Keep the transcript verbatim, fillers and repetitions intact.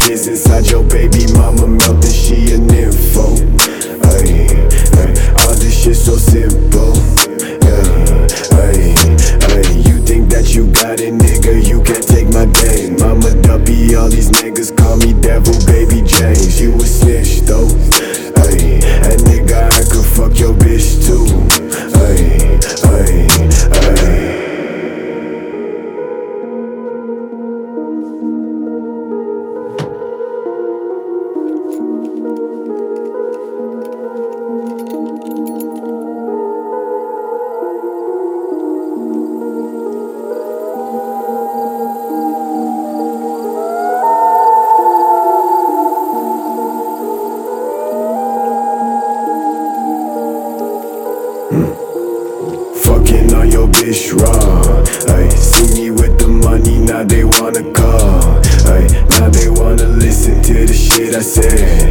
messages inside your baby mama mouth and she an info. Ay, ay, all this shit so simple. Yeah, ay, ay, you think that you got it, nigga, you can't take my game. Mama Duppy, all these niggas call me Devil Baby James. You a snitch though, ay, and nigga I could fuck your bitch too. Ay, ay, ay. Fucking on your bitch raw. Ay, see me with the money, now they wanna call. Ay, now they wanna listen to the shit I said.